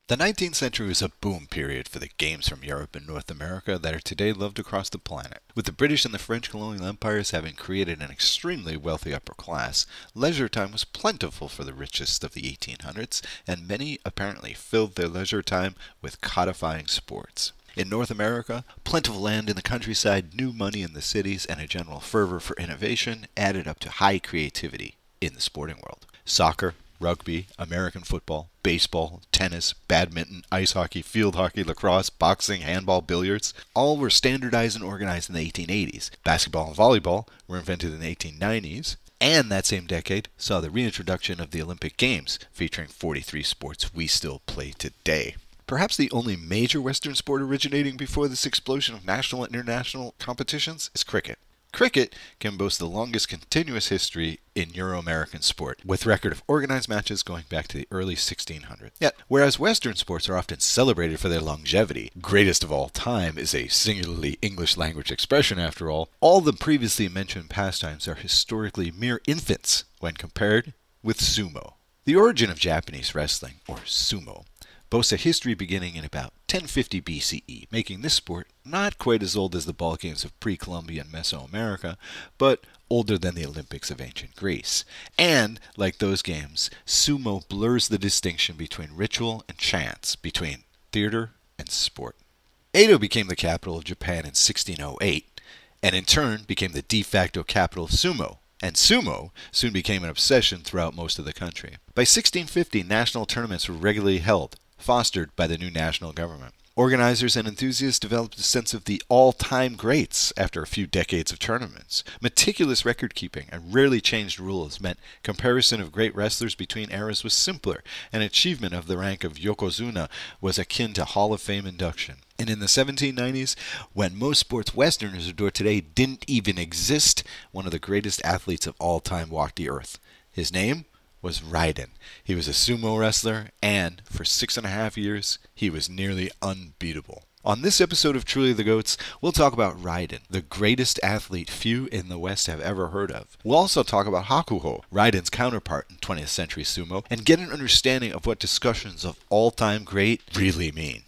The 19th century was a boom period for the games from Europe and North America that are today loved across the planet. With the British and the French colonial empires having created an extremely wealthy upper class, leisure time was plentiful for the richest of the 1800s, and many apparently filled their leisure time with codifying sports. In North America, plentiful land in the countryside, new money in the cities, and a general fervor for innovation added up to high creativity in the sporting world. Soccer, rugby, American football, baseball, tennis, badminton, ice hockey, field hockey, lacrosse, boxing, handball, billiards, all were standardized and organized in the 1880s. Basketball and volleyball were invented in the 1890s, and that same decade saw the reintroduction of the Olympic Games, featuring 43 sports we still play today. Perhaps the only major Western sport originating before this explosion of national and international competitions is cricket. Cricket can boast the longest continuous history in Euro-American sport, with record of organized matches going back to the early 1600s. Yet, whereas Western sports are often celebrated for their longevity, greatest of all time is a singularly English language expression after all the previously mentioned pastimes are historically mere infants when compared with sumo. The origin of Japanese wrestling, or sumo, boasts a history beginning in about 1050 BCE, making this sport not quite as old as the ball games of pre-Columbian Mesoamerica, but older than the Olympics of ancient Greece. And, like those games, sumo blurs the distinction between ritual and chance, between theater and sport. Edo became the capital of Japan in 1608, and in turn became the de facto capital of sumo. And sumo soon became an obsession throughout most of the country. By 1650, national tournaments were regularly held, fostered by the new national government. Organizers and enthusiasts developed a sense of the all-time greats after a few decades of tournaments. Meticulous record-keeping and rarely changed rules meant comparison of great wrestlers between eras was simpler, and achievement of the rank of yokozuna was akin to Hall of Fame induction. And in the 1790s, when most sports Westerners adore today didn't even exist, one of the greatest athletes of all time walked the earth. His name was Raiden. He was a sumo wrestler, and for 6.5 years, he was nearly unbeatable. On this episode of Truly the Goats, we'll talk about Raiden, the greatest athlete few in the West have ever heard of. We'll also talk about Hakuho, Raiden's counterpart in 20th century sumo, and get an understanding of what discussions of all-time great really mean.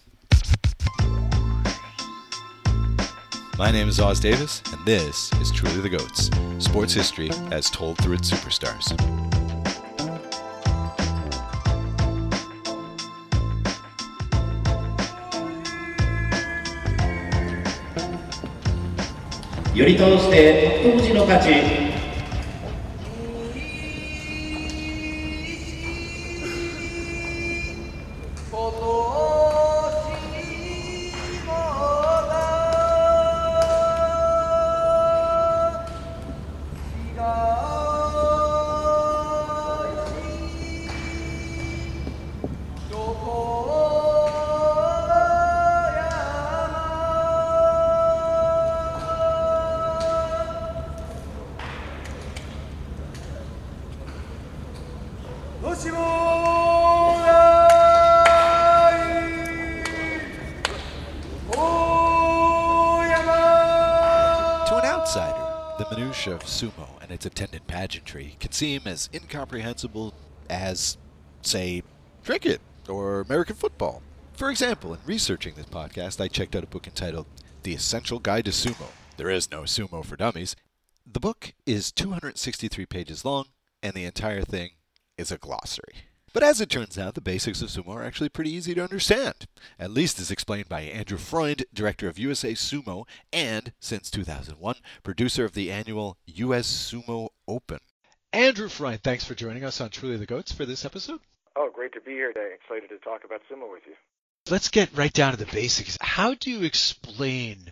My name is Oz Davis, and this is Truly the Goats, sports history as told through its superstars. より通して当時の勝ち。 The minutiae of sumo and its attendant pageantry can seem as incomprehensible as, say, cricket or American football. For example, in researching this podcast, I checked out a book entitled The Essential Guide to Sumo. There is no sumo for dummies. The book is 263 pages long, and the entire thing is a glossary. But as it turns out, the basics of sumo are actually pretty easy to understand, at least as explained by Andrew Freund, director of USA Sumo, and, since 2001, producer of the annual US Sumo Open. Andrew Freund, thanks for joining us on Truly the Goats for this episode. Oh, great to be here today. Excited to talk about sumo with you. Let's get right down to the basics. How do you explain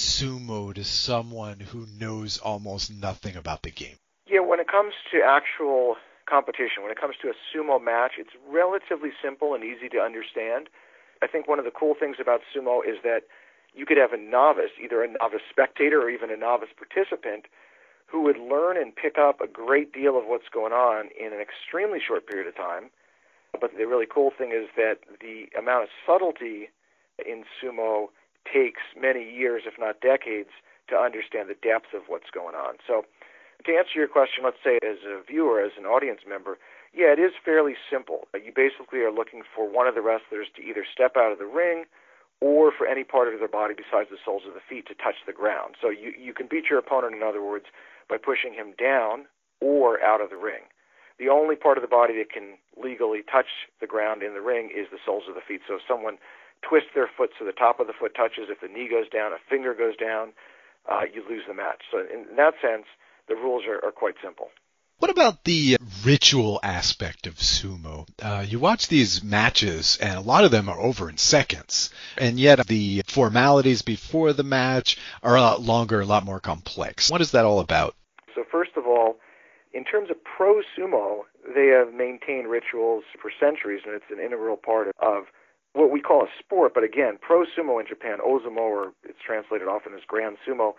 sumo to someone who knows almost nothing about the game? Yeah, when it comes to actual competition, when it comes to a sumo match, it's relatively simple and easy to understand. I think one of the cool things about sumo is that you could have a novice, either a novice spectator or even a novice participant, who would learn and pick up a great deal of what's going on in an extremely short period of time. But the really cool thing is that the amount of subtlety in sumo takes many years, if not decades, to understand the depth of what's going on. So to answer your question, let's say as a viewer, as an audience member, Yeah, it is fairly simple. You basically are looking for one of the wrestlers to either step out of the ring or for any part of their body besides the soles of the feet to touch the ground. So you can beat your opponent, in other words, by pushing him down or out of the ring. The only part of the body that can legally touch the ground in the ring is the soles of the feet. So if someone twists their foot so the top of the foot touches, if the knee goes down, a finger goes down, you lose the match. So in that sense, the rules are quite simple. What about the ritual aspect of sumo? You watch these matches, and a lot of them are over in seconds, and yet the formalities before the match are a lot longer, a lot more complex. What is that all about? So first of all, in terms of pro sumo, they have maintained rituals for centuries, and it's an integral part of what we call a sport. But again, pro sumo in Japan, ozumo, or it's translated often as grand sumo,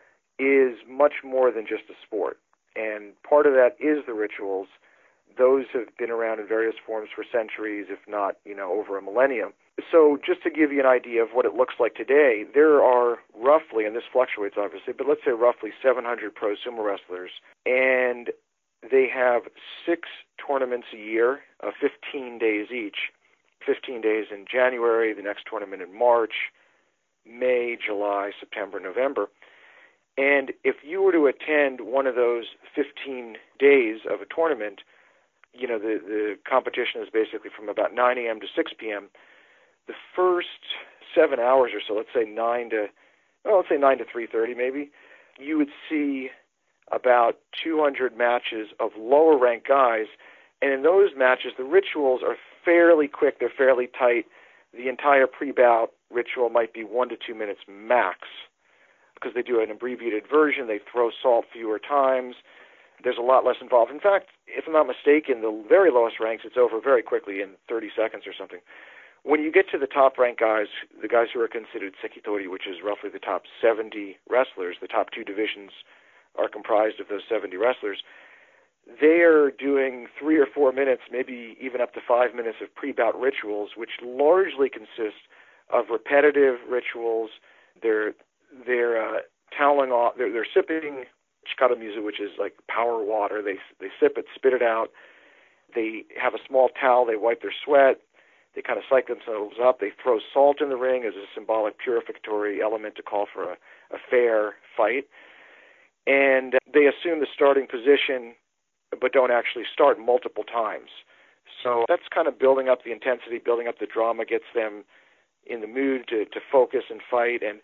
is much more than just a sport. And part of that is the rituals. Those have been around in various forms for centuries, if not, over a millennium. So just to give you an idea of what it looks like today, there are roughly, and this fluctuates obviously, but let's say roughly 700 pro sumo wrestlers, and they have 6 tournaments a year of 15 days each. 15 days in January, the next tournament in March, May, July, September, November. And if you were to attend one of those 15 days of a tournament, the competition is basically from about 9 a.m. to 6 p.m. The first 7 hours or so, let's say 9 to 3:30 maybe, you would see about 200 matches of lower-ranked guys. And in those matches, the rituals are fairly quick. They're fairly tight. The entire pre-bout ritual might be 1 to 2 minutes max, because they do an abbreviated version. They throw salt fewer times. There's a lot less involved. In fact, if I'm not mistaken, the very lowest ranks, it's over very quickly in 30 seconds or something. When you get to the top-ranked guys, the guys who are considered sekitori, which is roughly the top 70 wrestlers, the top 2 divisions are comprised of those 70 wrestlers, they are doing 3 or 4 minutes, maybe even up to 5 minutes of pre-bout rituals, which largely consist of repetitive rituals. They're toweling off. They're sipping chikara-mizu, which is like power water. They sip it, spit it out. They have a small towel. They wipe their sweat. They kind of psych themselves up. They throw salt in the ring as a symbolic purificatory element to call for a fair fight. And they assume the starting position, but don't actually start multiple times. So that's kind of building up the intensity, building up the drama, gets them in the mood to focus and fight. And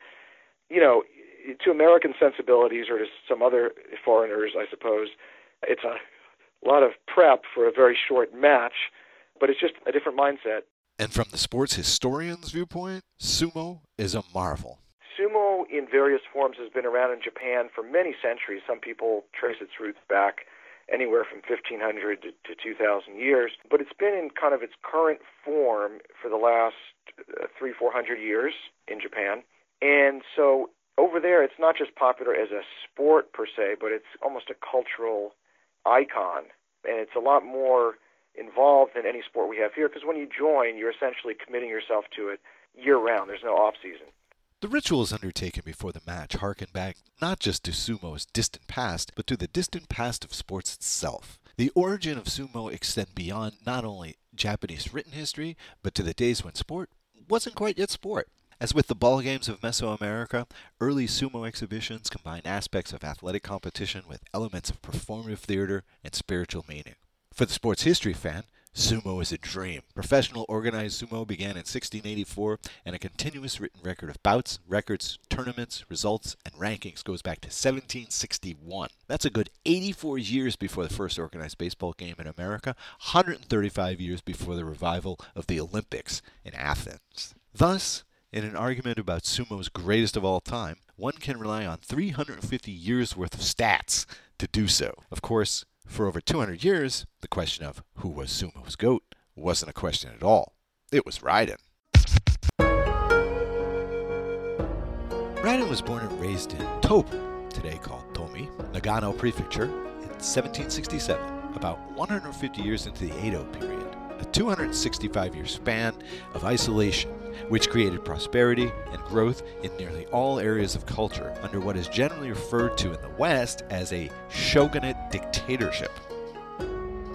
to American sensibilities, or to some other foreigners, I suppose, it's a lot of prep for a very short match, but it's just a different mindset. And from the sports historian's viewpoint, sumo is a marvel. Sumo in various forms has been around in Japan for many centuries. Some people trace its roots back anywhere from 1,500 to 2,000 years, but it's been in kind of its current form for the last 300-400 years in Japan. And so over there, it's not just popular as a sport per se, but it's almost a cultural icon. And it's a lot more involved than any sport we have here, because when you join, you're essentially committing yourself to it year-round. There's no off-season. The rituals undertaken before the match harken back not just to sumo's distant past, but to the distant past of sports itself. The origin of sumo extend beyond not only Japanese written history, but to the days when sport wasn't quite yet sport. As with the ball games of Mesoamerica, early sumo exhibitions combine aspects of athletic competition with elements of performative theater and spiritual meaning. For the sports history fan, sumo is a dream. Professional organized sumo began in 1684, and a continuous written record of bouts, records, tournaments, results, and rankings goes back to 1761. That's a good 84 years before the first organized baseball game in America, 135 years before the revival of the Olympics in Athens. Thus, in an argument about sumo's greatest of all time, one can rely on 350 years' worth of stats to do so. Of course, for over 200 years, the question of who was sumo's GOAT wasn't a question at all. It was Raiden. Raiden was born and raised in Tobu, today called Tomi, Nagano Prefecture, in 1767, about 150 years into the Edo period, a 265-year span of isolation, which created prosperity and growth in nearly all areas of culture under what is generally referred to in the West as a shogunate dictatorship.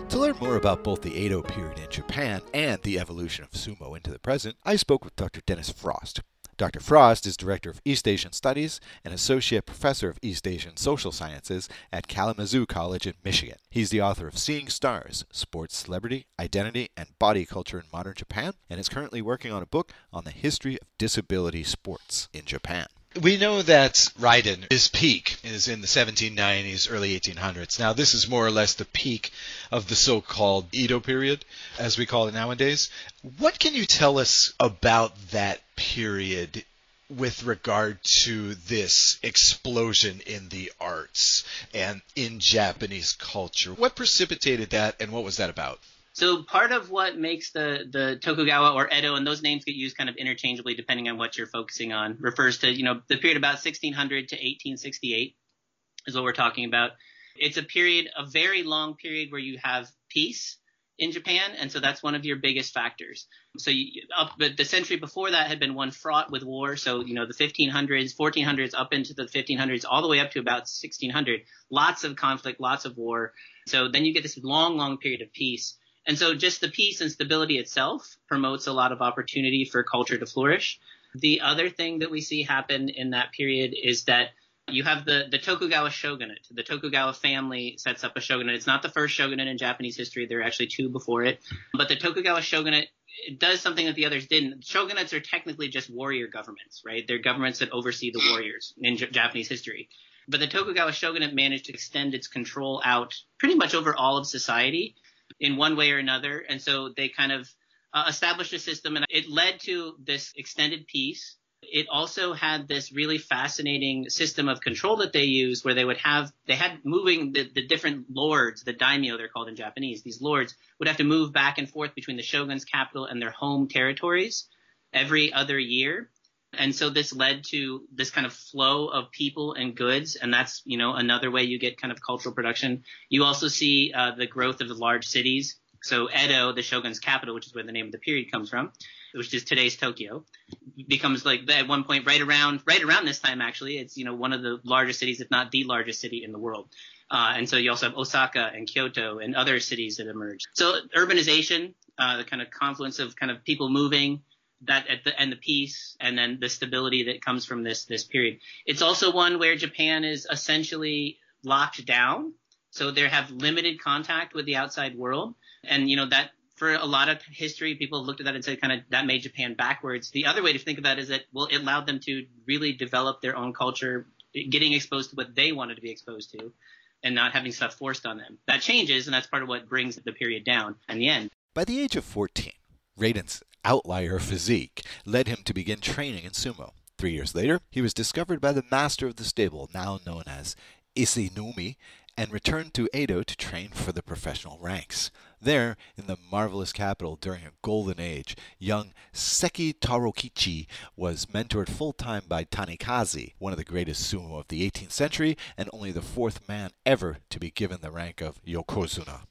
To learn more about both the Edo period in Japan and the evolution of sumo into the present, I spoke with Dr. Dennis Frost. Dr. Frost is Director of East Asian Studies and Associate Professor of East Asian Social Sciences at Kalamazoo College in Michigan. He's the author of Seeing Stars, Sports, Celebrity, Identity, and Body Culture in Modern Japan, and is currently working on a book on the history of disability sports in Japan. We know that Raiden, his peak is in the 1790s, early 1800s. Now, this is more or less the peak of the so-called Edo period, as we call it nowadays. What can you tell us about that period with regard to this explosion in the arts and in Japanese culture? What precipitated that, and what was that about? So part of what makes the Tokugawa or Edo, and those names get used kind of interchangeably depending on what you're focusing on, refers to, the period about 1600 to 1868 is what we're talking about. It's a very long period where you have peace in Japan, and so that's one of your biggest factors. So but the century before that had been one fraught with war. So, the 1500s, 1400s, up into the 1500s, all the way up to about 1600, lots of conflict, lots of war. So then you get this long, long period of peace. And so just the peace and stability itself promotes a lot of opportunity for culture to flourish. The other thing that we see happen in that period is that you have the Tokugawa shogunate. The Tokugawa family sets up a shogunate. It's not the first shogunate in Japanese history. There are actually two before it. But the Tokugawa shogunate does something that the others didn't. Shogunates are technically just warrior governments, right? They're governments that oversee the warriors in Japanese history. But the Tokugawa shogunate managed to extend its control out pretty much over all of society in one way or another. And so they kind of established a system, and it led to this extended peace. It also had this really fascinating system of control that they used, where they had moving the different lords, the daimyo they're called in Japanese. These lords would have to move back and forth between the shogun's capital and their home territories every other year. And so this led to this kind of flow of people and goods, and that's, another way you get kind of cultural production. You also see the growth of the large cities. So Edo, the shogun's capital, which is where the name of the period comes from, which is today's Tokyo, becomes like at one point right around this time, actually, it's, one of the largest cities, if not the largest city in the world. And so you also have Osaka and Kyoto and other cities that emerge. So urbanization, the kind of confluence of kind of people moving, and the peace, and then the stability that comes from this period. It's also one where Japan is essentially locked down, so they have limited contact with the outside world. And that for a lot of history, people have looked at that and said kind of that made Japan backwards. The other way to think of that is that, well, it allowed them to really develop their own culture, getting exposed to what they wanted to be exposed to, and not having stuff forced on them. That changes, and that's part of what brings the period down in the end. By the age of 14, Raiden's outlier physique led him to begin training in sumo. 3 years later, he was discovered by the master of the stable, now known as Isinumi, and returned to Edo to train for the professional ranks. There, in the marvelous capital during a golden age, young Seki Tarokichi was mentored full-time by Tanikaze, one of the greatest sumo of the 18th century, and only the fourth man ever to be given the rank of Yokozuna.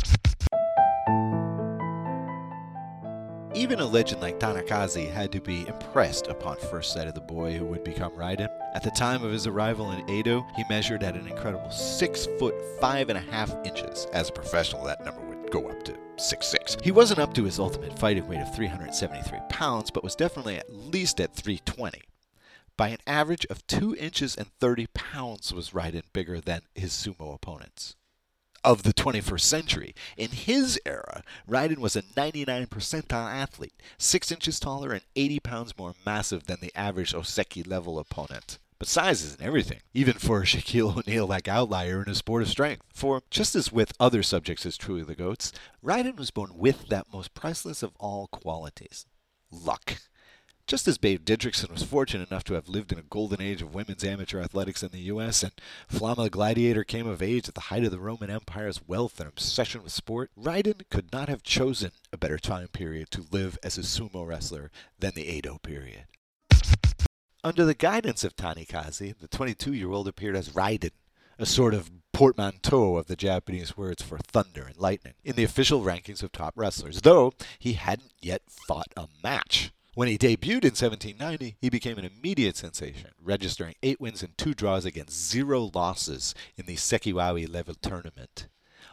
Even a legend like Tanikaze had to be impressed upon first sight of the boy who would become Raiden. At the time of his arrival in Edo, he measured at an incredible 6 foot 5.5 inches. As a professional, that number would go up to 6'6". He wasn't up to his ultimate fighting weight of 373 pounds, but was definitely at least at 320. By an average of 2 inches and 30 pounds was Raiden bigger than his sumo opponents. Of the 21st century, in his era, Raiden was a 99 percentile athlete, 6 inches taller and 80 pounds more massive than the average Oseki-level opponent. But size isn't everything, even for a Shaquille O'Neal-like outlier in a sport of strength. For, just as with other subjects as truly the GOATs, Raiden was born with that most priceless of all qualities: luck. Just as Babe Didrikson was fortunate enough to have lived in a golden age of women's amateur athletics in the U.S., and Flama the Gladiator came of age at the height of the Roman Empire's wealth and obsession with sport, Raiden could not have chosen a better time period to live as a sumo wrestler than the Edo period. Under the guidance of Tanikaze, the 22-year-old appeared as Raiden, a sort of portmanteau of the Japanese words for thunder and lightning, in the official rankings of top wrestlers, though he hadn't yet fought a match. When he debuted in 1790, he became an immediate sensation, registering 8 wins and 2 draws against 0 losses in the Sekiwawi level tournament.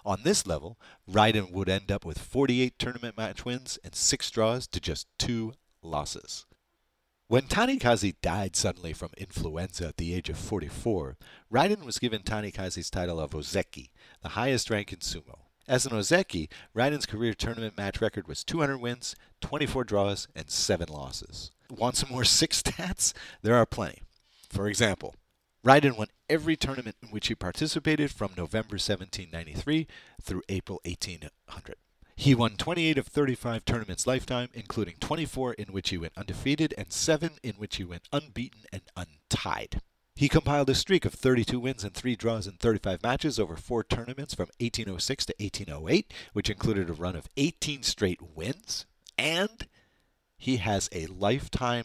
On this level, Raiden would end up with 48 tournament match wins and 6 draws to just 2 losses. When Tanikaze died suddenly from influenza at the age of 44, Raiden was given Tanikaze's title of Ozeki, the highest rank in sumo. As an Ozeki, Raiden's career tournament match record was 200 wins, 24 draws, and 7 losses. Want some more sick stats? There are plenty. For example, Raiden won every tournament in which he participated from November 1793 through April 1800. He won 28 of 35 tournaments lifetime, including 24 in which he went undefeated and 7 in which he went unbeaten and untied. He compiled a streak of 32 wins and 3 draws in 35 matches over 4 tournaments from 1806 to 1808, which included a run of 18 straight wins, and he has a lifetime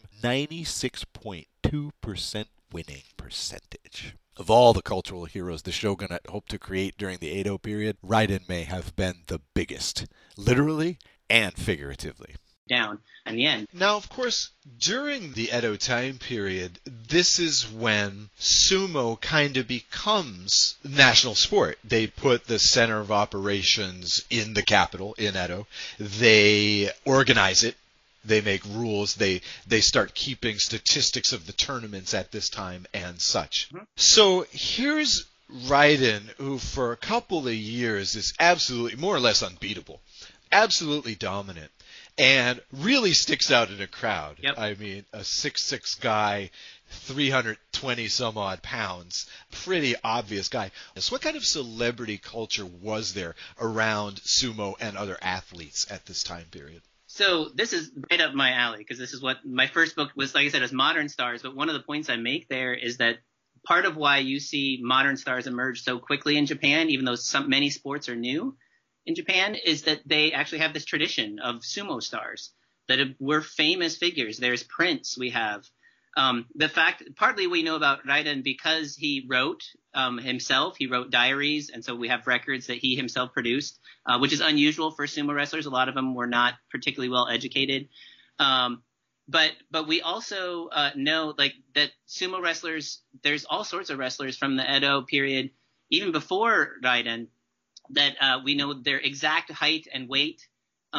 96.2% winning percentage. Of all the cultural heroes the shogunate hoped to create during the Edo period, Raiden may have been the biggest, literally and figuratively. Down in the end. Now, of course, during the Edo time period, this is when sumo kind of becomes national sport. They put the center of operations in the capital, in Edo. They organize it. They make rules. They start keeping statistics of the tournaments at this time and such. Mm-hmm. So here's Raiden, who for a couple of years is absolutely, more or less unbeatable, absolutely dominant, and really sticks out in a crowd. Yep. I mean, a 6'6" guy, 320 some odd pounds, pretty obvious guy. So what kind of celebrity culture was there around sumo and other athletes at this time period? So this is right up my alley, because this is what my first book was, like I said, is Modern Stars. But one of the points I make there is that part of why you see modern stars emerge so quickly in Japan, even though many sports are new in Japan, is that they actually have this tradition of sumo stars that were famous figures. There's Prince, we have. The fact, partly we know about Raiden because he wrote himself. He wrote diaries, and so we have records that he himself produced, which is unusual for sumo wrestlers. A lot of them were not particularly well educated. But we also know like that sumo wrestlers, there's all sorts of wrestlers from the Edo period, even before Raiden, that we know their exact height and weight.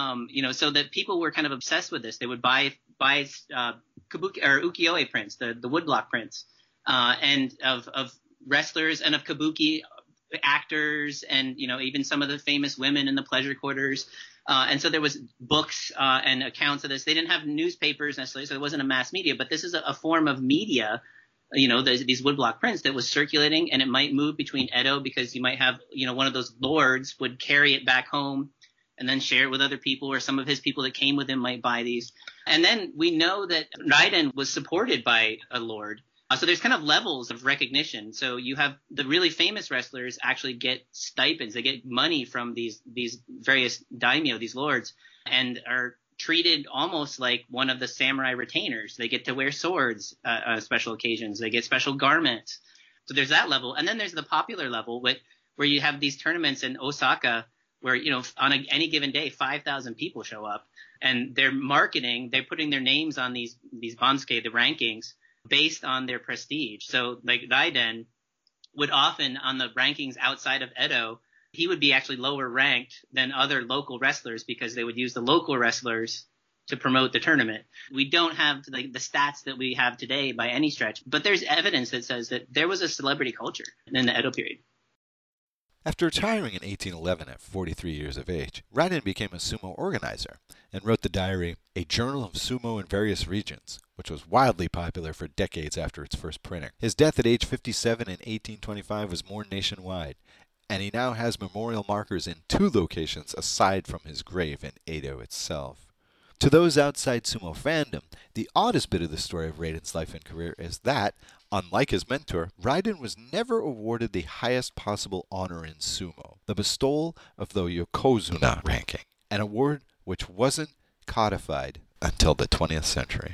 So that people were kind of obsessed with this. They would buy kabuki or ukiyo-e prints, the woodblock prints, and of wrestlers and of kabuki actors, and even some of the famous women in the pleasure quarters. And so there was books and accounts of this. They didn't have newspapers necessarily, so it wasn't a mass media, but this is a form of media. These woodblock prints that was circulating, and it might move between Edo because you might have, one of those lords would carry it back home and then share it with other people, or some of his people that came with him might buy these. And then we know that Raiden was supported by a lord. So there's kind of levels of recognition. So you have the really famous wrestlers actually get stipends. They get money from these various daimyo, these lords, and are treated almost like one of the samurai retainers. They get to wear swords on special occasions. They get special garments. So there's that level. And then there's the popular level where you have these tournaments in Osaka where, on any given day, 5,000 people show up, and they're putting their names on these bansuke, the rankings, based on their prestige. So like Raiden would often, on the rankings outside of Edo, he would be actually lower ranked than other local wrestlers because they would use the local wrestlers to promote the tournament. We don't have the stats that we have today by any stretch, but there's evidence that says that there was a celebrity culture in the Edo period. After retiring in 1811 at 43 years of age, Raiden became a sumo organizer and wrote the diary A Journal of Sumo in Various Regions, which was wildly popular for decades after its first printing. His death at age 57 in 1825 was mourned nationwide, and he now has memorial markers in 2 locations aside from his grave in Edo itself. To those outside sumo fandom, the oddest bit of the story of Raiden's life and career is that, unlike his mentor, Raiden was never awarded the highest possible honor in sumo, the bestowal of the Yokozuna ranking, an award which wasn't codified until the 20th century.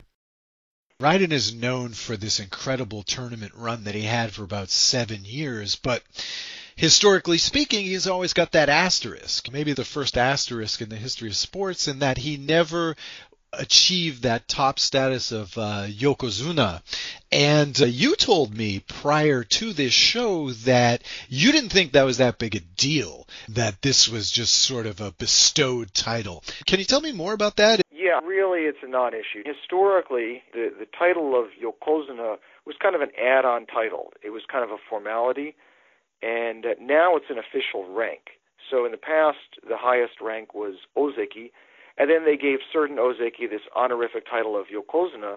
Raiden is known for this incredible tournament run that he had for about 7 years, but historically speaking, he's always got that asterisk, maybe the first asterisk in the history of sports, in that he never achieved that top status of Yokozuna. And you told me prior to this show that you didn't think that was that big a deal, that this was just sort of a bestowed title. Can you tell me more about that? Yeah, really, it's a non-issue. Historically, the title of Yokozuna was kind of an add-on title. It was kind of a formality, and now it's an official rank. So in the past, the highest rank was Ozeki, and then they gave certain Ozeki this honorific title of Yokozuna.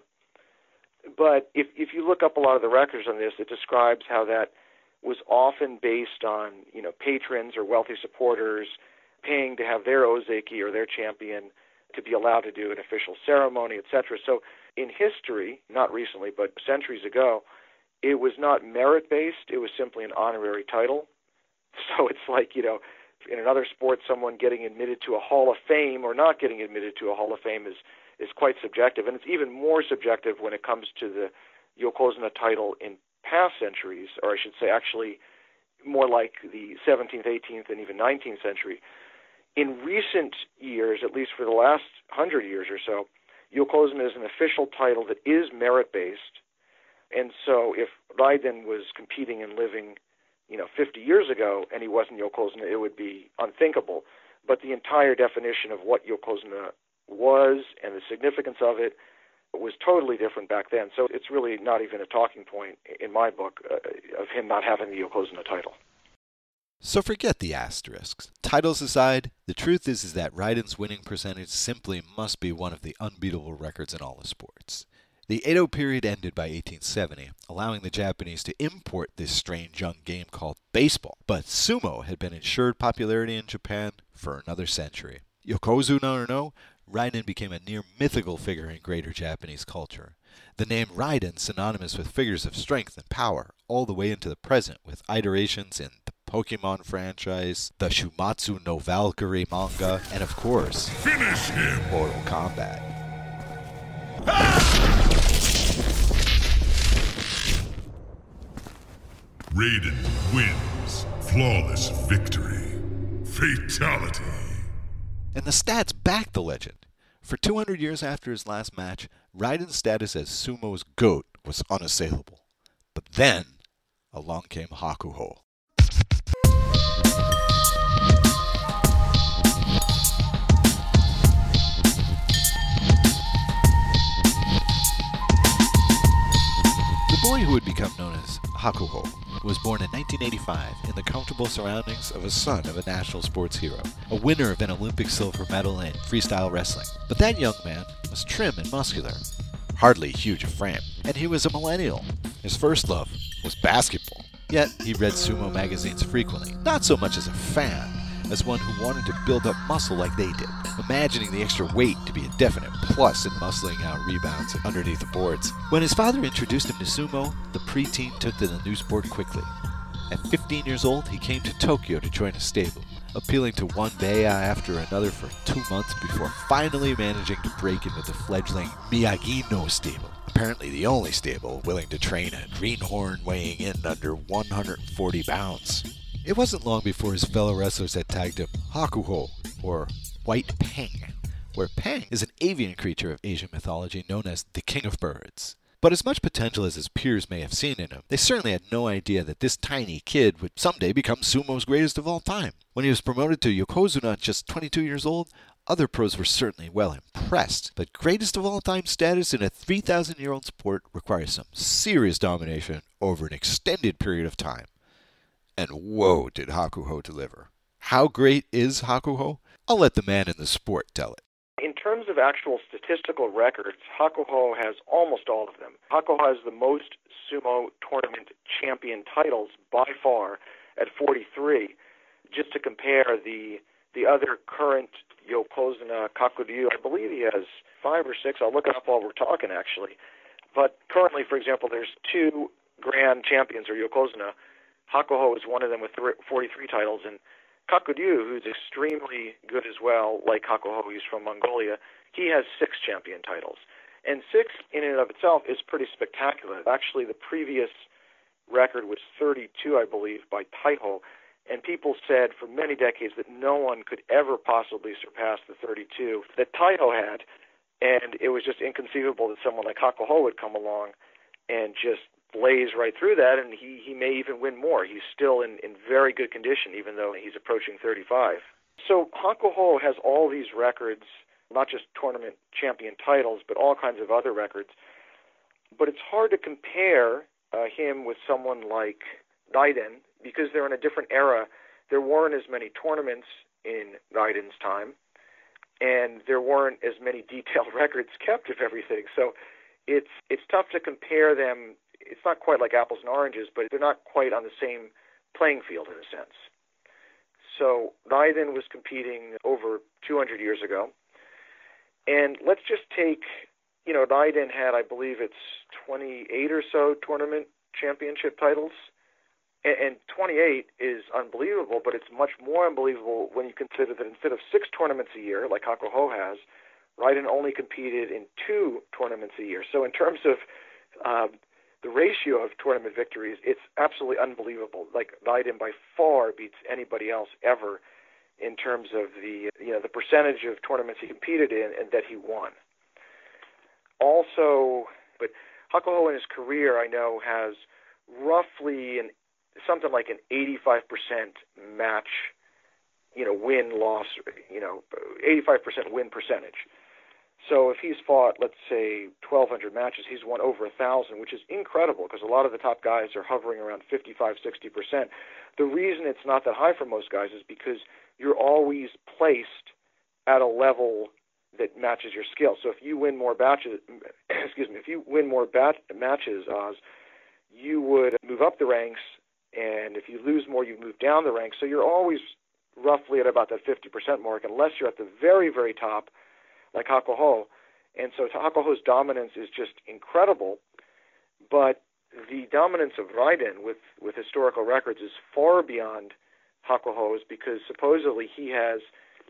But if you look up a lot of the records on this, it describes how that was often based on, patrons or wealthy supporters paying to have their Ozeki or their champion to be allowed to do an official ceremony, etc. So in history, not recently, but centuries ago, it was not merit-based. It was simply an honorary title. So it's like, in another sport, someone getting admitted to a Hall of Fame or not getting admitted to a Hall of Fame is quite subjective, and it's even more subjective when it comes to the Yokozuna title in past centuries, or I should say actually more like the 17th, 18th, and even 19th century. In recent years, at least for the last 100 years or so, Yokozuna is an official title that is merit-based, and so if Raiden was competing and living 50 years ago and he wasn't Yokozuna, it would be unthinkable. But the entire definition of what Yokozuna was and the significance of it was totally different back then. So it's really not even a talking point in my book of him not having the Yokozuna title. So forget the asterisks. Titles aside, the truth is that Raiden's winning percentage simply must be one of the unbeatable records in all of sports. The Edo period ended by 1870, allowing the Japanese to import this strange young game called baseball. But sumo had been ensured popularity in Japan for another century. Yokozuna or no, Raiden became a near mythical figure in greater Japanese culture. The name Raiden synonymous with figures of strength and power, all the way into the present with iterations in the Pokemon franchise, the Shumatsu no Valkyrie manga, and of course, Finish him! Mortal Kombat. Raiden wins. Flawless victory. Fatality. And the stats back the legend. For 200 years after his last match, Raiden's status as sumo's GOAT was unassailable. But then, along came Hakuho. The boy who would become known as Hakuho was born in 1985 in the comfortable surroundings of a son of a national sports hero, a winner of an Olympic silver medal in freestyle wrestling. But that young man was trim and muscular, hardly huge of frame, and he was a millennial. His first love was basketball. Yet he read sumo magazines frequently, not so much as a fan, as one who wanted to build up muscle like they did, imagining the extra weight to be a definite plus in muscling out rebounds underneath the boards. When his father introduced him to sumo, the preteen took to the new sport quickly. At 15 years old, he came to Tokyo to join a stable, appealing to one beia after another for 2 months before finally managing to break into the fledgling Miyagi-No stable, apparently the only stable willing to train a greenhorn weighing in under 140 pounds. It wasn't long before his fellow wrestlers had tagged him Hakuho, or White Peng, where Peng is an avian creature of Asian mythology known as the King of Birds. But as much potential as his peers may have seen in him, they certainly had no idea that this tiny kid would someday become sumo's greatest of all time. When he was promoted to Yokozuna at just 22 years old, other pros were certainly well impressed, but greatest of all time status in a 3,000-year-old sport requires some serious domination over an extended period of time. And whoa, did Hakuho deliver. How great is Hakuho? I'll let the man in the sport tell it. In terms of actual statistical records, Hakuho has almost all of them. Hakuho has the most sumo tournament champion titles by far at 43. Just to compare the other current Yokozuna Kakuryu, I believe he has 5 or 6. I'll look it up while we're talking, actually. But currently, for example, there's 2 grand champions, or Yokozuna. Hakuho is one of them with 43 titles, and Kakuryu, who's extremely good as well, like Hakuho, he's from Mongolia, he has 6 champion titles. And 6 in and of itself is pretty spectacular. Actually, the previous record was 32, I believe, by Taiho, and people said for many decades that no one could ever possibly surpass the 32 that Taiho had, and it was just inconceivable that someone like Hakuho would come along and just blaze right through that, and he may even win more. He's still in very good condition, even though he's approaching 35. So Hakuho has all these records, not just tournament champion titles, but all kinds of other records. But it's hard to compare him with someone like Raiden, because they're in a different era. There weren't as many tournaments in Raiden's time, and there weren't as many detailed records kept of everything. So it's tough to compare them. It's not quite like apples and oranges, but they're not quite on the same playing field in a sense. So Raiden was competing over 200 years ago. And let's just take, Raiden had, I believe it's 28 or so tournament championship titles. And 28 is unbelievable, but it's much more unbelievable when you consider that instead of 6 tournaments a year, like Hakuho has, Raiden only competed in 2 tournaments a year. So in terms of the ratio of tournament victories, it's absolutely unbelievable. Like, Raiden by far beats anybody else ever in terms of the percentage of tournaments he competed in and that he won. Also, but Hakuho in his career, I know, has roughly something like an 85% match, win-loss, 85% win percentage. So if he's fought, let's say, 1,200 matches, he's won over 1,000, which is incredible because a lot of the top guys are hovering around 55-60%. The reason it's not that high for most guys is because you're always placed at a level that matches your skill. So if you win more matches, Oz, you would move up the ranks, and if you lose more, you move down the ranks. So you're always roughly at about that 50% mark, unless you're at the very, very top, like Hakuho. And so Hakuho's dominance is just incredible, but the dominance of Raiden with historical records is far beyond Hakuho's, because supposedly he has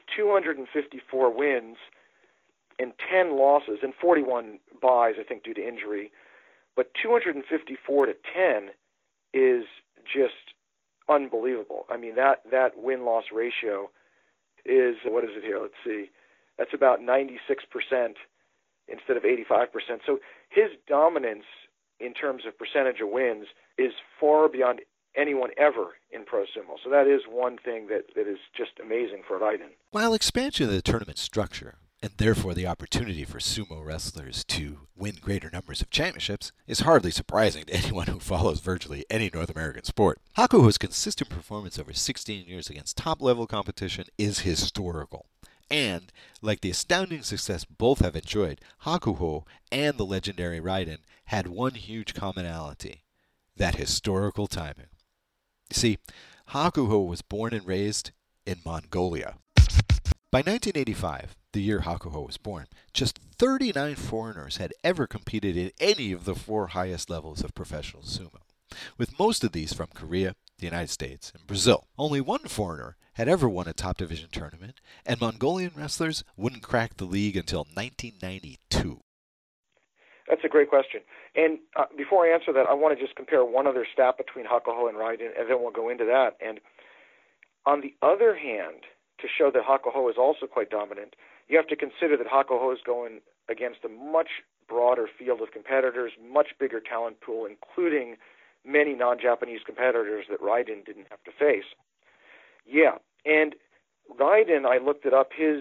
254 wins and 10 losses and 41 byes, I think, due to injury. But 254 to 10 is just unbelievable. I mean, that win-loss ratio is, what is it here? Let's see. That's about 96% instead of 85%. So his dominance in terms of percentage of wins is far beyond anyone ever in pro sumo. So that is one thing that is just amazing for Raiden. While expansion of the tournament structure, and therefore the opportunity for sumo wrestlers to win greater numbers of championships, is hardly surprising to anyone who follows virtually any North American sport, Hakuho's consistent performance over 16 years against top-level competition is historical. And, like the astounding success both have enjoyed, Hakuho and the legendary Raiden had one huge commonality: that historical timing. You see, Hakuho was born and raised in Mongolia. By 1985, the year Hakuho was born, just 39 foreigners had ever competed in any of the 4 highest levels of professional sumo, with most of these from Korea, the United States, and Brazil. Only one foreigner had ever won a top division tournament, and Mongolian wrestlers wouldn't crack the league until 1992. That's a great question. And before I answer that, I want to just compare one other stat between Hakuho and Raiden, and then we'll go into that. And on the other hand, to show that Hakuho is also quite dominant, you have to consider that Hakuho is going against a much broader field of competitors, much bigger talent pool, including many non-Japanese competitors that Raiden didn't have to face. Yeah, and Raiden, I looked it up, his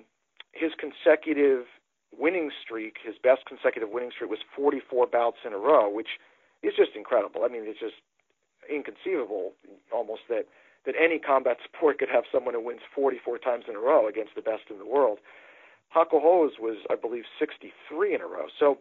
consecutive winning streak, his best consecutive winning streak was 44 bouts in a row, which is just incredible. I mean, it's just inconceivable almost that any combat sport could have someone who wins 44 times in a row against the best in the world. Hakuho's was, I believe, 63 in a row. So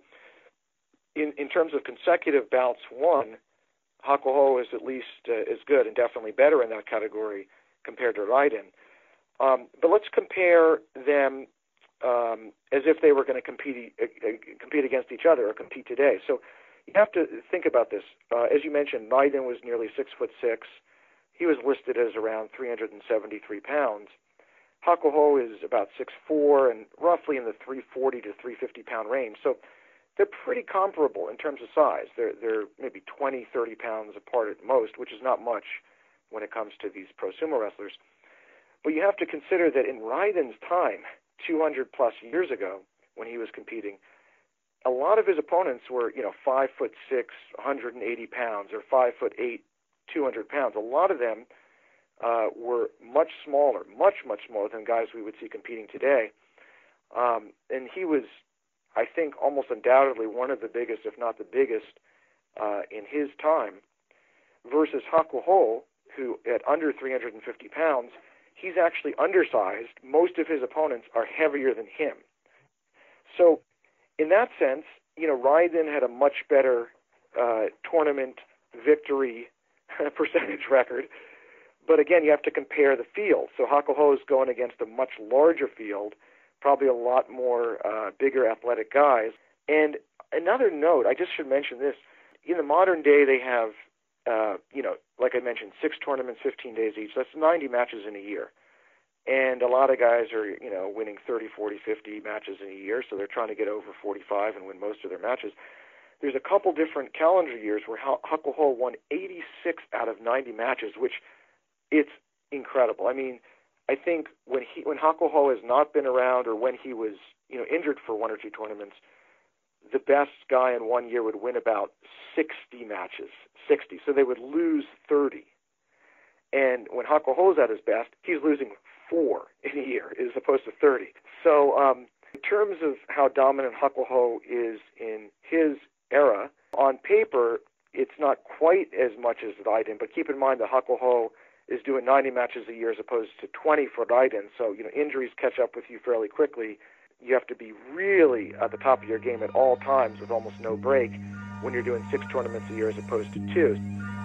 in terms of consecutive bouts won, Hakuho is at least as good and definitely better in that category compared to Raiden. But let's compare them as if they were going to compete against each other or compete today. So you have to think about this. As you mentioned, Raiden was nearly 6'6". He was listed as around 373 pounds. Hakuho is about 6'4" and roughly in the 340 to 350 pound range. So they're pretty comparable in terms of size. They're maybe 20, 30 pounds apart at most, which is not much when it comes to these pro sumo wrestlers. But you have to consider that in Raiden's time, 200 plus years ago, when he was competing, a lot of his opponents were, 5'6", 180 pounds, or 5'8", 200 pounds. A lot of them were much smaller than guys we would see competing today. And he was, I think, almost undoubtedly one of the biggest, if not the biggest, in his time, versus Hakuho, who at under 350 pounds, he's actually undersized. Most of his opponents are heavier than him. So in that sense, Raiden had a much better tournament victory percentage record. But again, you have to compare the field. So Hakuho is going against a much larger field, probably a lot more bigger athletic guys. And another note, I just should mention this. In the modern day, they have, like I mentioned, 6 tournaments, 15 days each. That's 90 matches in a year. And a lot of guys are, winning 30, 40, 50 matches in a year, so they're trying to get over 45 and win most of their matches. There's a couple different calendar years where Hakuho won 86 out of 90 matches, which it's incredible. I mean, I think when Hakuho has not been around, or when he was, injured for 1 or 2 tournaments, the best guy in 1 year would win about 60 matches, 60. So they would lose 30. And when Hakuho's at his best, he's losing 4 in a year as opposed to 30. So in terms of how dominant Hakuho is in his era, on paper, it's not quite as much as Raiden, but keep in mind that Hakuho is doing 90 matches a year as opposed to 20 for Raiden. So, injuries catch up with you fairly quickly. You have to be really at the top of your game at all times with almost no break when you're doing 6 tournaments a year as opposed to 2.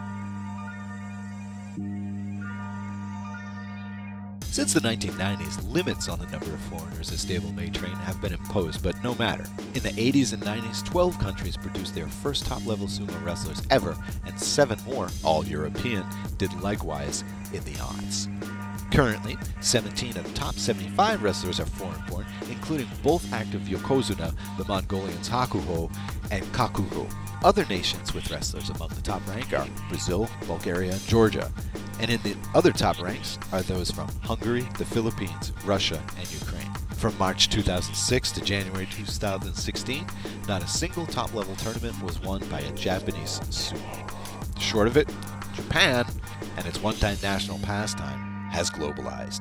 Since the 1990s, limits on the number of foreigners a stable may train have been imposed, but no matter. In the 80s and 90s, 12 countries produced their first top-level sumo wrestlers ever, and 7 more, all European, did likewise in the aughts. Currently, 17 of the top 75 wrestlers are foreign-born, including both active Yokozuna, the Mongolians Hakuho and Kakuho. Other nations with wrestlers among the top rank are Brazil, Bulgaria, and Georgia. And in the other top ranks are those from Hungary, the Philippines, Russia, and Ukraine. From March 2006 to January 2016, not a single top-level tournament was won by a Japanese sumo. Short of it, Japan, and its one-time national pastime, has globalized.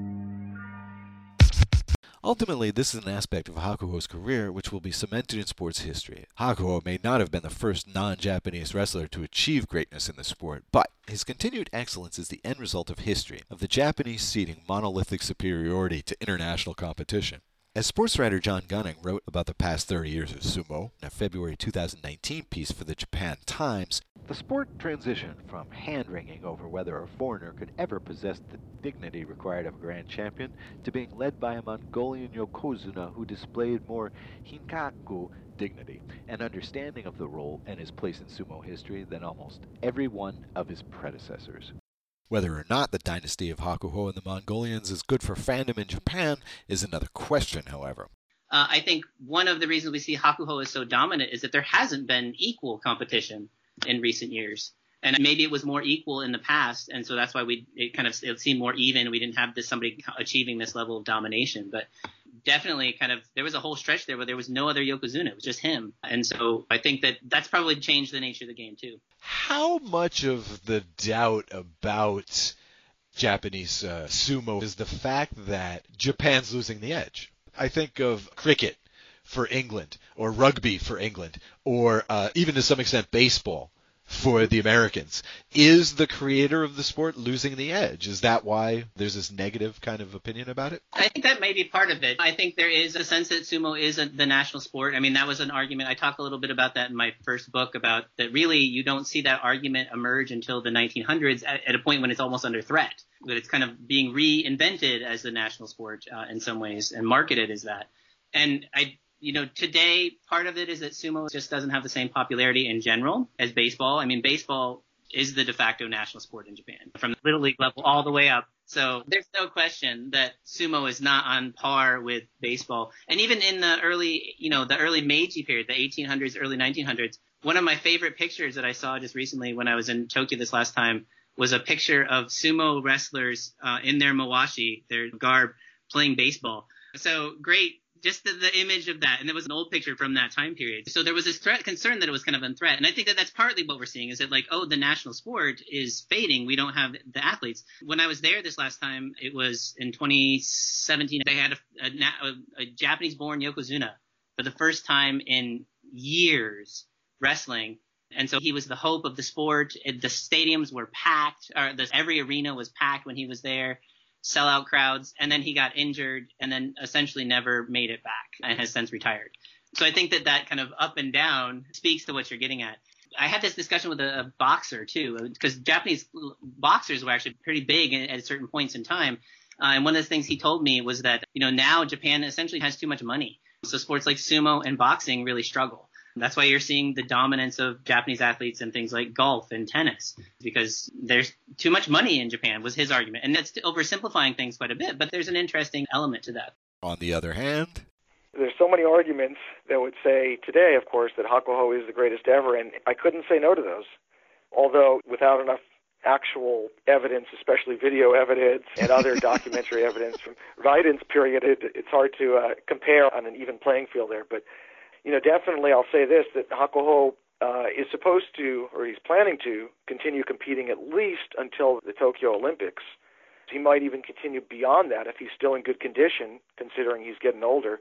Ultimately, this is an aspect of Hakuho's career which will be cemented in sports history. Hakuho may not have been the first non-Japanese wrestler to achieve greatness in the sport, but his continued excellence is the end result of history, of the Japanese ceding monolithic superiority to international competition. As sports writer John Gunning wrote about the past 30 years of sumo in a February 2019 piece for the Japan Times, the sport transitioned from hand-wringing over whether a foreigner could ever possess the dignity required of a grand champion to being led by a Mongolian Yokozuna who displayed more hinkaku dignity and understanding of the role and his place in sumo history than almost every one of his predecessors. Whether or not the dynasty of Hakuho and the Mongolians is good for fandom in Japan is another question, however. I think one of the reasons we see Hakuho is so dominant is that there hasn't been equal competition in recent years. And maybe it was more equal in the past, and so that's why it seemed more even. We didn't have somebody achieving this level of domination. But definitely there was a whole stretch there where there was no other Yokozuna. It was just him. And so I think that's probably changed the nature of the game too. How much of the doubt about Japanese sumo is the fact that Japan's losing the edge? I think of cricket for England, or rugby for England, or even to some extent baseball for the Americans. Is the creator of the sport losing the edge? Is that why there's this negative kind of opinion about it? I think that may be part of it. I think there is a sense that sumo is the national sport. I mean, that was an argument. I talk a little bit about that in my first book, about that really you don't see that argument emerge until the 1900s at a point when it's almost under threat. But it's kind of being reinvented as the national sport in some ways and marketed as that. And today, part of it is that sumo just doesn't have the same popularity in general as baseball. I mean, baseball is the de facto national sport in Japan, from the Little League level all the way up. So there's no question that sumo is not on par with baseball. And even in the early Meiji period, the 1800s, early 1900s, one of my favorite pictures that I saw just recently when I was in Tokyo this last time was a picture of sumo wrestlers in their mawashi, their garb, playing baseball. So great just the image of that. And there was an old picture from that time period. So there was this concern that it was kind of a threat. And I think that that's partly what we're seeing is that like, oh, the national sport is fading. We don't have the athletes. When I was there this last time, it was in 2017. They had a Japanese-born Yokozuna for the first time in years wrestling. And so he was the hope of the sport. The stadiums were packed. Every arena was packed when he was there. Sellout crowds, and then he got injured and then essentially never made it back and has since retired. So I think that kind of up and down speaks to what you're getting at. I had this discussion with a boxer too, because Japanese boxers were actually pretty big at certain points in time. And one of the things he told me was that, now Japan essentially has too much money. So sports like sumo and boxing really struggle. That's why you're seeing the dominance of Japanese athletes in things like golf and tennis, because there's too much money in Japan, was his argument. And that's oversimplifying things quite a bit, but there's an interesting element to that. On the other hand, there's so many arguments that would say today, of course, that Hakuho is the greatest ever, and I couldn't say no to those. Although without enough actual evidence, especially video evidence and other documentary evidence from Raiden's period, it's hard to compare on an even playing field there. But definitely I'll say this, that Hakuho is supposed to, or he's planning to, continue competing at least until the Tokyo Olympics. He might even continue beyond that if he's still in good condition, considering he's getting older.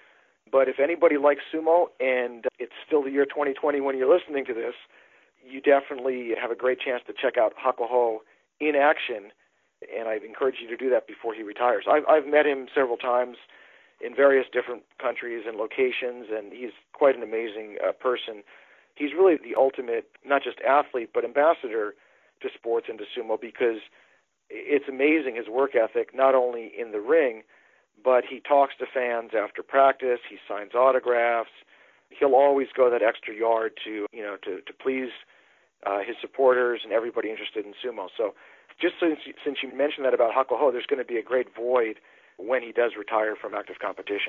But if anybody likes sumo, and it's still the year 2020 when you're listening to this, you definitely have a great chance to check out Hakuho in action, and I'd encourage you to do that before he retires. I've met him several times in various different countries and locations, and he's quite an amazing person. He's really the ultimate, not just athlete, but ambassador to sports and to sumo, because it's amazing his work ethic, not only in the ring, but he talks to fans after practice, he signs autographs, he'll always go that extra yard to please his supporters and everybody interested in sumo. So just since you mentioned that about Hakuho, there's going to be a great void when he does retire from active competition.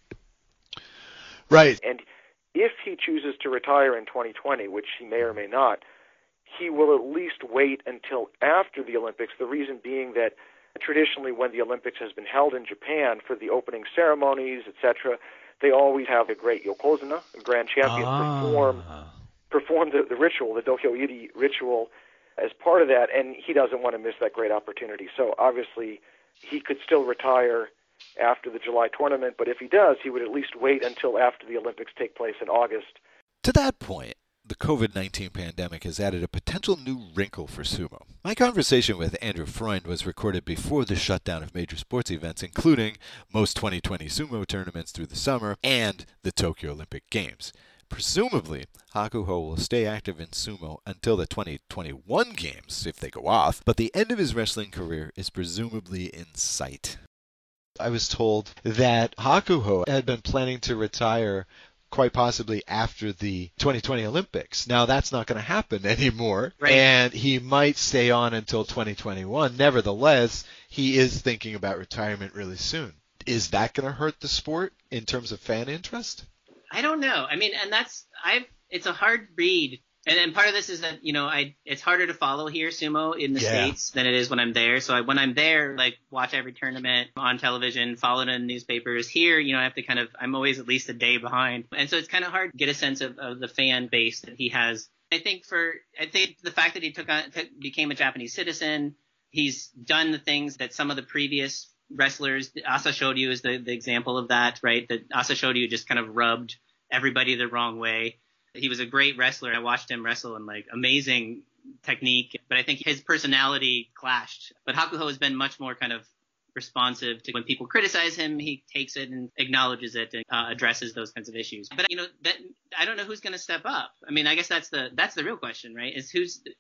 Right. And if he chooses to retire in 2020, which he may or may not, he will at least wait until after the Olympics, the reason being that traditionally when the Olympics has been held in Japan for the opening ceremonies, etc., they always have a great yokozuna, a grand champion, perform the ritual, the Dohyo-iri ritual, as part of that, and he doesn't want to miss that great opportunity. So obviously he could still retire after the July tournament, but if he does, he would at least wait until after the Olympics take place in August. To that point, the COVID-19 pandemic has added a potential new wrinkle for sumo. My conversation with Andrew Freund was recorded before the shutdown of major sports events, including most 2020 sumo tournaments through the summer and the Tokyo Olympic Games. Presumably, Hakuho will stay active in sumo until the 2021 games, if they go off, but the end of his wrestling career is presumably in sight. I was told that Hakuho had been planning to retire quite possibly after the 2020 Olympics. Now, that's not going to happen anymore, right, and he might stay on until 2021. Nevertheless, he is thinking about retirement really soon. Is that going to hurt the sport in terms of fan interest? I don't know. I mean, and it's a hard read. And part of this is that, it's harder to follow here, sumo, in the States than it is when I'm there. So when I'm there, watch every tournament on television, follow it in newspapers. Here, I have to I'm always at least a day behind. And so it's kind of hard to get a sense of the fan base that he has. I think the fact that he became a Japanese citizen, he's done the things that some of the previous wrestlers, Asa Shoryu is the example of that, right? That Asa Shoryu just kind of rubbed everybody the wrong way. He was a great wrestler. I watched him wrestle in amazing technique, but I think his personality clashed. But Hakuho has been much more kind of responsive to when people criticize him. He takes it and acknowledges it and addresses those kinds of issues. But that I don't know who's going to step up. I mean, I guess that's the real question, right? Is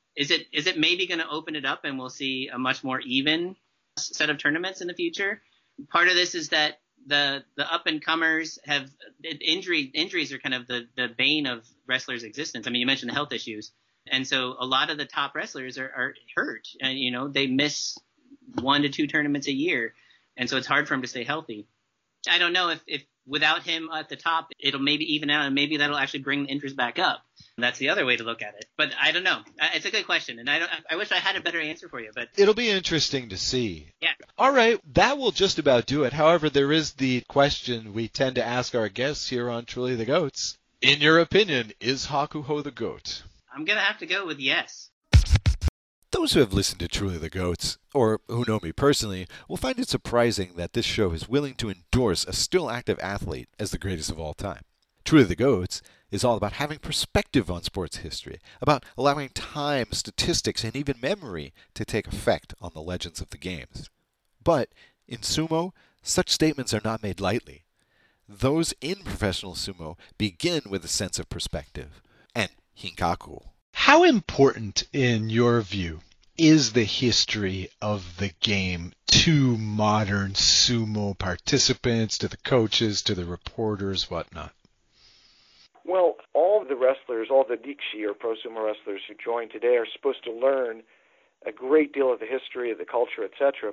it maybe going to open it up and we'll see a much more even set of tournaments in the future? Part of this is that the up and comers have injuries are kind of the bane of wrestlers' existence. I mean, you mentioned the health issues, and so a lot of the top wrestlers are hurt, and they miss 1 to 2 tournaments a year, and so it's hard for them to stay healthy. I don't know if without him at the top, it'll maybe even out, and maybe that'll actually bring the interest back up. That's the other way to look at it. But I don't know. It's a good question, and I wish I had a better answer for you. But it'll be interesting to see. Yeah. All right, that will just about do it. However, there is the question we tend to ask our guests here on Truly the Goats. In your opinion, is Hakuho the GOAT? I'm going to have to go with yes. Those who have listened to Truly the Goats, or who know me personally, will find it surprising that this show is willing to endorse a still active athlete as the greatest of all time. Truly the Goats is all about having perspective on sports history, about allowing time, statistics, and even memory to take effect on the legends of the games. But in sumo, such statements are not made lightly. Those in professional sumo begin with a sense of perspective and hinkaku. How important, in your view, is the history of the game to modern sumo participants, to the coaches, to the reporters, whatnot? Well, all the wrestlers, all the Rikshi or pro sumo wrestlers who join today are supposed to learn a great deal of the history, of the culture, etc.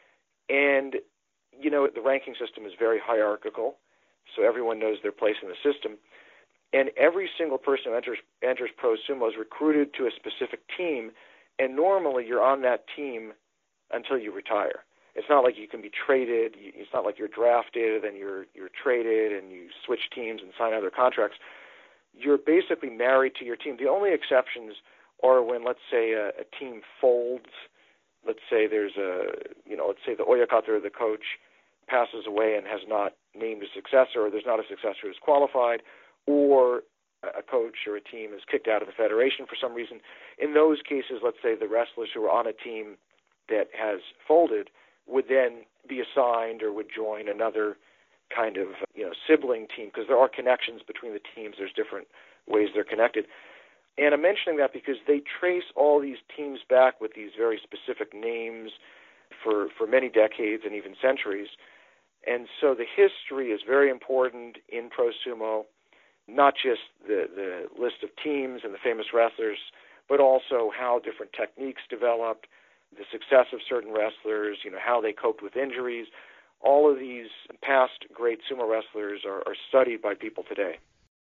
And, the ranking system is very hierarchical, so everyone knows their place in the system. And every single person who enters pro sumo is recruited to a specific team, and normally you're on that team until you retire. It's not like you can be traded. It's not like you're drafted and you're traded and you switch teams and sign other contracts. You're basically married to your team. The only exceptions are when, let's say, a team folds. Let's say there's let's say the oyakata or the coach passes away and has not named a successor, or there's not a successor who's qualified, or a coach or a team is kicked out of the federation for some reason. In those cases, let's say the wrestlers who are on a team that has folded would then be assigned or would join another kind of sibling team, because there are connections between the teams. There's different ways they're connected. And I'm mentioning that because they trace all these teams back with these very specific names for many decades and even centuries. And so the history is very important in pro sumo, not just the list of teams and the famous wrestlers, but also how different techniques developed, the success of certain wrestlers, how they coped with injuries. All of these past great sumo wrestlers are studied by people today.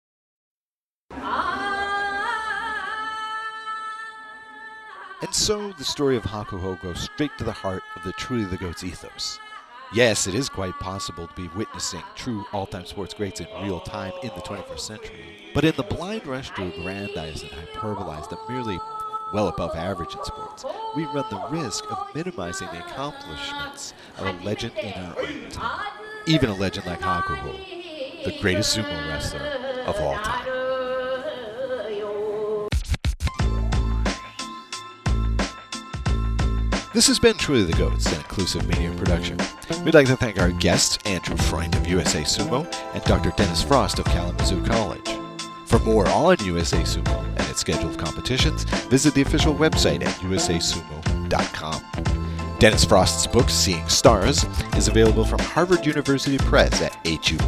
And so the story of Hakuho goes straight to the heart of the Truly the Goats ethos. Yes, it is quite possible to be witnessing true all-time sports greats in real time in the 21st century. But in the blind rush to aggrandize and hyperbolize the merely well above average in sports, we run the risk of minimizing the accomplishments of a legend in our own time. Even a legend like Hakuho, the greatest sumo wrestler of all time. This has been Truly the Goats, an inclusive media production. We'd like to thank our guests, Andrew Freund of USA Sumo and Dr. Dennis Frost of Kalamazoo College. For more on USA Sumo and its scheduled competitions, visit the official website at usasumo.com. Dennis Frost's book, Seeing Stars, is available from Harvard University Press at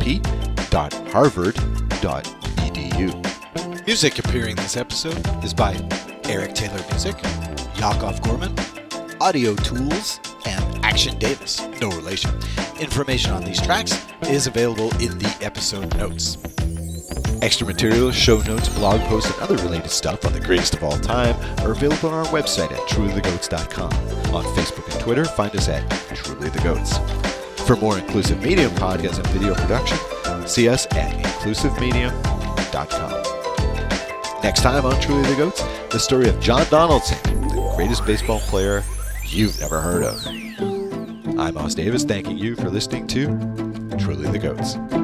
hup.harvard.edu. Music appearing in this episode is by Eric Taylor Music, Yakov Gorman, Audio Tools, and Action Davis, no relation. Information on these tracks is available in the episode notes. Extra materials, show notes, blog posts, and other related stuff on the greatest of all time are available on our website at trulythegoats.com. On Facebook and Twitter, find us at Truly the Goats. For more inclusive medium podcasts and video production, see us at inclusivemedium.com. Next time on Truly the Goats, the story of John Donaldson, the greatest baseball player you've never heard of. I'm Os Davis, thanking you for listening to Truly the Goats.